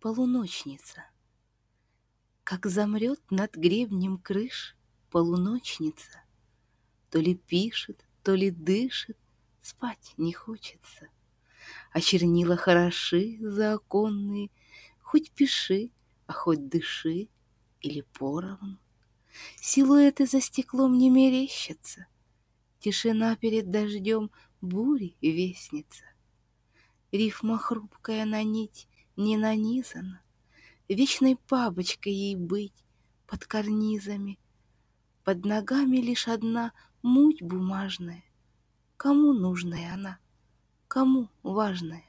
полуночница. Как замрет над гребнем крыш полуночница, то ли пишет, то ли дышит, спать не хочется. А чернила хороши заоконные, хоть пиши, а хоть дыши, или поровну. Силуэты за стеклом не мерещатся, тишина перед дождем бури вестница. Рифма хрупкая на нить не нанизана, вечной бабочкой ей быть под карнизами. Под ногами лишь одна муть бумажная. Кому нужная она, кому важная?